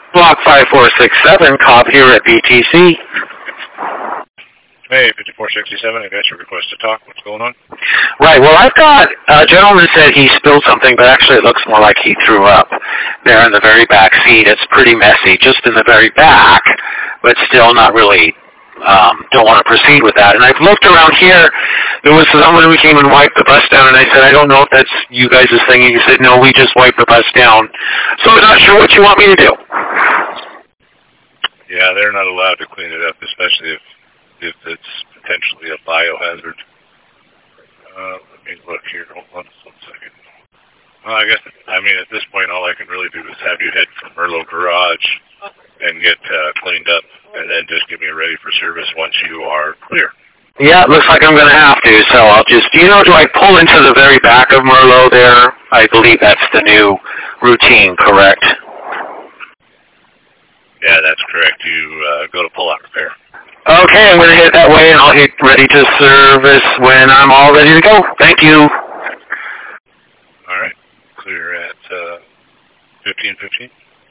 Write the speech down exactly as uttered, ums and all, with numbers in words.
Block five four six seven, Cobb here at B T C. Hey, fifty-four sixty-seven, I got your request to talk. What's going on? Right, well, I've got, a gentleman said he spilled something, but actually it looks more like he threw up there in the very back seat. It's pretty messy, just in the very back, but still not really, um, don't want to proceed with that. And I've looked around here. There was someone who came and wiped the bus down, and I said, I don't know if that's you guys' thing. And he said, no, we just wiped the bus down. So I'm not sure what you want me to do. Yeah, they're not allowed to clean it up, especially if if it's potentially a biohazard. Uh, let me look here. Hold on just one second. Well, I guess, I mean, at this point, all I can really do is have you head for Merlot Garage and get uh, cleaned up, and then just get me ready for service once you are clear. Yeah, it looks like I'm going to have to, so I'll just, you know, do I pull into the very back of Merlot there? I believe that's the new routine, correct? Yeah, that's correct. You uh, go to pull-out repair. Okay, I'm going to hit that way, and I'll hit ready to service when I'm all ready to go. Thank you. All right. Clear at uh, fifteen fifteen.